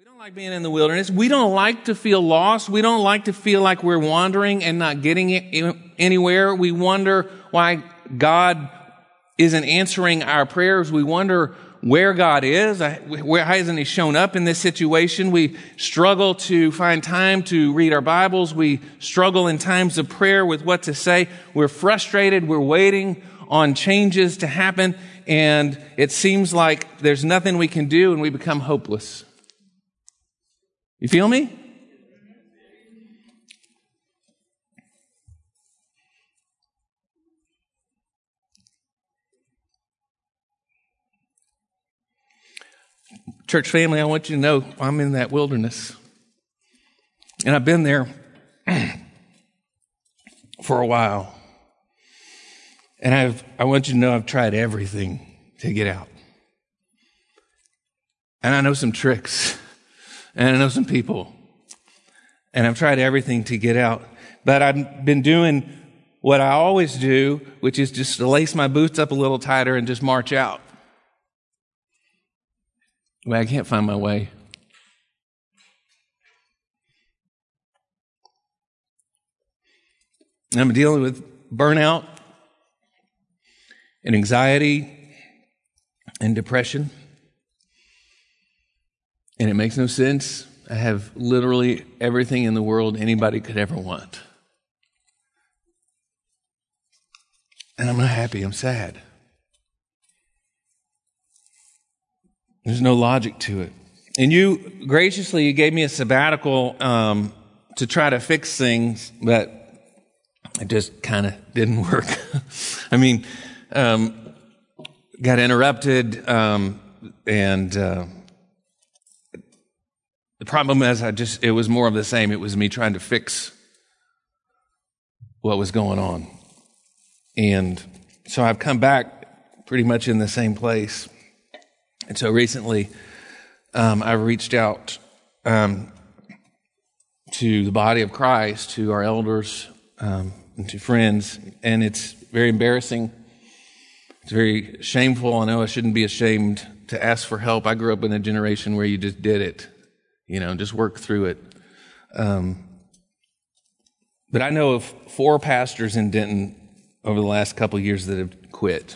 don't like being in the wilderness. We don't like to feel lost. We don't like to feel like we're wandering and not getting anywhere. We wonder why God isn't answering our prayers. We wonder where God is. Why hasn't He shown up in this situation? We struggle to find time to read our Bibles. We struggle in times of prayer with what to say. We're frustrated. We're waiting on changes to happen. And it seems like there's nothing we can do, and we become hopeless. You feel me? Church family, I want you to know I'm in that wilderness. And I've been there for a while. And I want you to know I've tried everything to get out. And I know some tricks. And I know some people. And I've tried everything to get out. But I've been doing what I always do, which is just to lace my boots up a little tighter and just march out. Well, I can't find my way. And I'm dealing with burnout and anxiety and depression. And it makes no sense. I have literally everything in the world anybody could ever want. And I'm not happy. I'm sad. There's no logic to it. And you gave me a sabbatical to try to fix things, but it just kind of didn't work. I mean, got interrupted, and the problem is it was more of the same. It was me trying to fix what was going on. And so I've come back pretty much in the same place. And so recently, I reached out to the body of Christ, to our elders, and to friends, and it's very embarrassing. It's very shameful. I know I shouldn't be ashamed to ask for help. I grew up in a generation where you just did it, just work through it. But I know of 4 pastors in Denton over the last couple of years that have quit,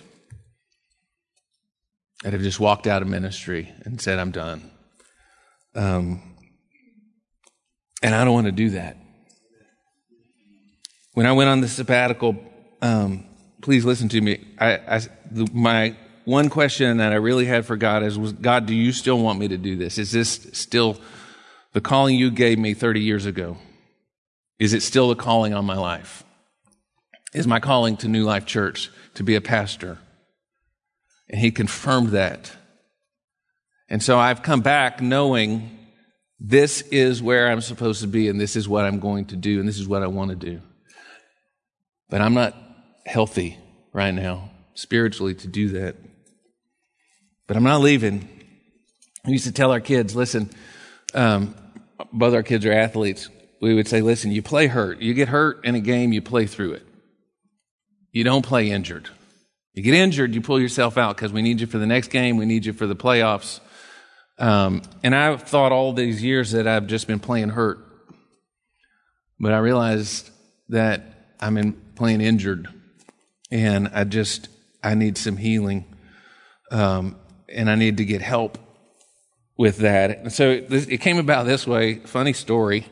that have just walked out of ministry and said, I'm done. And I don't want to do that. When I went on the sabbatical, please listen to me. My one question that I really had for God was, God, do you still want me to do this? Is this still the calling you gave me 30 years ago? Is it still the calling on my life? Is my calling to New Life Church to be a pastor? And He confirmed that. And so I've come back knowing this is where I'm supposed to be, and this is what I'm going to do, and this is what I want to do. But I'm not healthy right now, spiritually, to do that. But I'm not leaving. We used to tell our kids, listen, both our kids are athletes. We would say, listen, you play hurt. You get hurt in a game, you play through it. You don't play injured. You get injured, you pull yourself out because we need you for the next game. We need you for the playoffs. And I've thought all these years that I've just been playing hurt. But I realized that I'm playing injured. And I need some healing. And I need to get help with that. And so it came about this way. Funny story.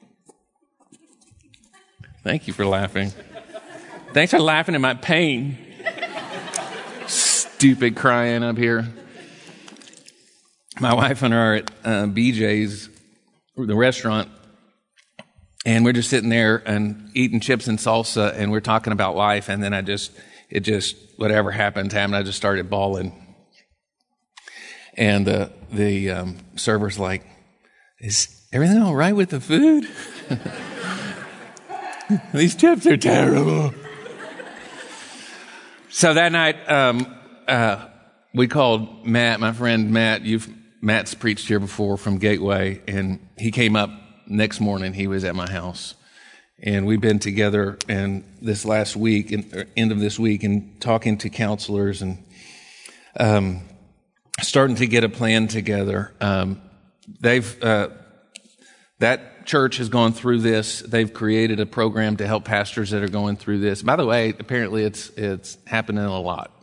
Thank you for laughing. Thanks for laughing at my pain. Stupid crying up here. My wife and I are at BJ's, the restaurant, and we're just sitting there and eating chips and salsa, and we're talking about life, and then whatever happened, I just started bawling. And the server's like, is everything all right with the food? These chips are terrible. So that night, we called Matt, my friend Matt. Matt's preached here before from Gateway, and he came up next morning. He was at my house, and we've been together and this last week, end of this week, and talking to counselors and starting to get a plan together. that church has gone through this. They've created a program to help pastors that are going through this. By the way, apparently it's happening a lot.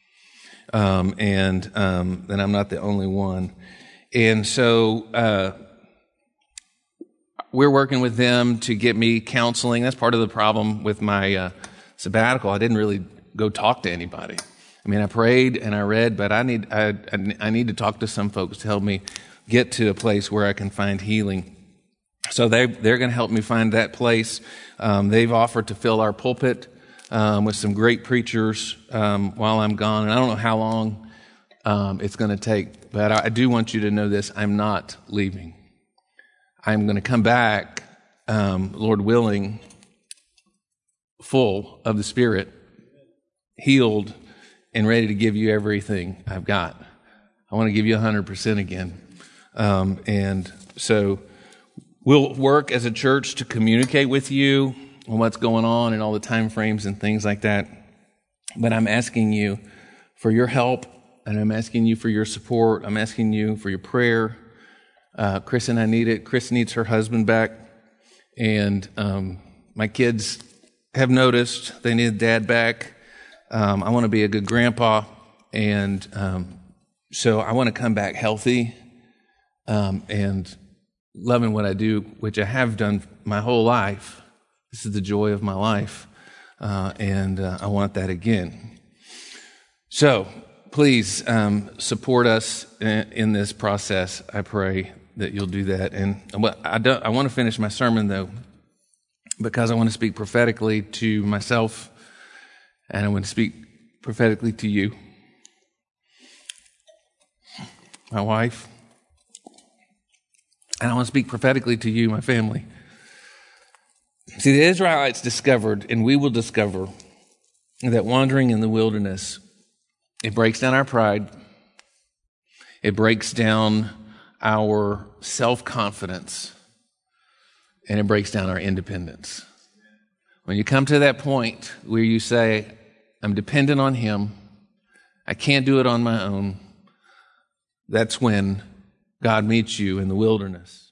And I'm not the only one. And so we're working with them to get me counseling. That's part of the problem with my sabbatical. I didn't really go talk to anybody. I mean, I prayed and I read, but I need to talk to some folks to help me get to a place where I can find healing. So they're going to help me find that place. They've offered to fill our pulpit with some great preachers while I'm gone. And I don't know how long it's going to take, but I do want you to know this. I'm not leaving. I'm going to come back, Lord willing, full of the Spirit, healed, and ready to give you everything I've got. I want to give you 100% again. And so we'll work as a church to communicate with you on what's going on and all the time frames and things like that. But I'm asking you for your help, and I'm asking you for your support. I'm asking you for your prayer. Chris and I need it. Chris needs her husband back. And my kids have noticed they need dad back. I want to be a good grandpa. And so I want to come back healthy and loving what I do, which I have done my whole life. This is the joy of my life, and I want that again. So please support us in this process. I pray that you'll do that. And I want to finish my sermon, though, because I want to speak prophetically to myself, and I want to speak prophetically to you, my wife. And I want to speak prophetically to you, my family. See, the Israelites discovered, and we will discover, that wandering in the wilderness, it breaks down our pride. It breaks down our self-confidence. And it breaks down our independence. When you come to that point where you say, I'm dependent on Him, I can't do it on my own, that's when God meets you in the wilderness.